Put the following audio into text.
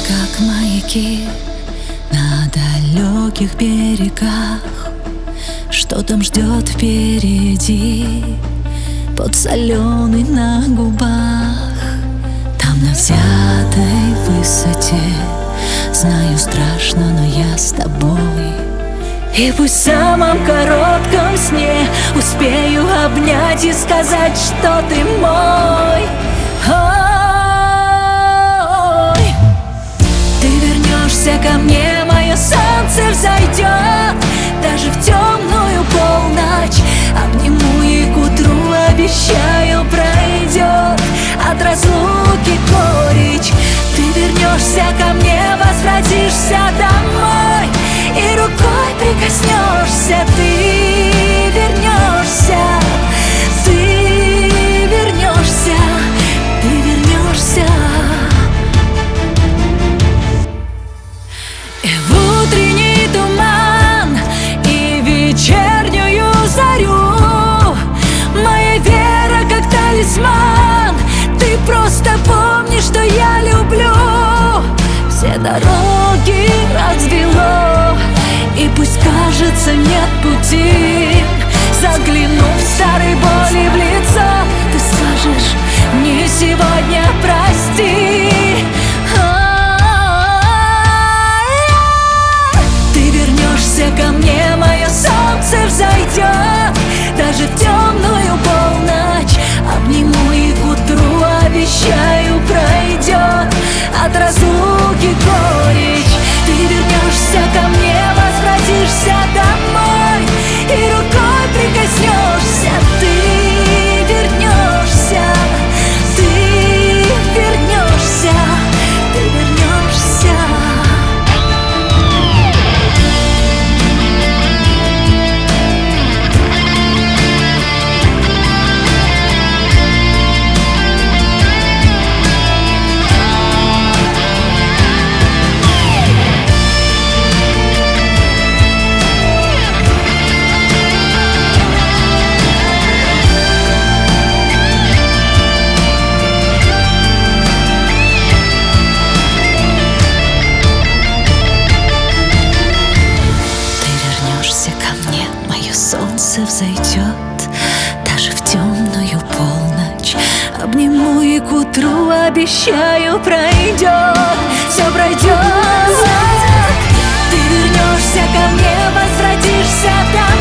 как маяки на далеких берегах. Что там ждет впереди, подсоленый на губах? Там на взятой высоте, знаю, страшно, но я с тобой. И пусть в самом коротком сне успею обнять и сказать, что ты мой. Ой, ты вернешься ко мне, мое солнце взойдет. Даже в темную полночь обниму и к утру, обещаю, пройдет от разлуки горечь. Ты вернешься ко мне, возвратишься домой, и рукой прикоснешься. Ты вернешься, ты вернешься, ты вернешься. И в утренний туман, и вечернюю зарю моя вера как талисман. Ты просто помни, что я люблю. Все дороги развело, и пусть кажется нет пути. Заглянув старой боли в лицо, ты скажешь мне сегодня прости. Ты вернешься ко мне, мое солнце взойдет. Даже в темную полночь обниму и к утру, обещаю, пройдет от разлуки горечь. Ты вернешься ко мне, возвратишься домой, и рукой прикоснешься. Ты вернешься, ты вернешься, ты вернешься. Солнце взойдет, даже в темную полночь обниму и к утру, обещаю, пройдет, все пройдет. Ты вернешься ко мне, возвратишься домой.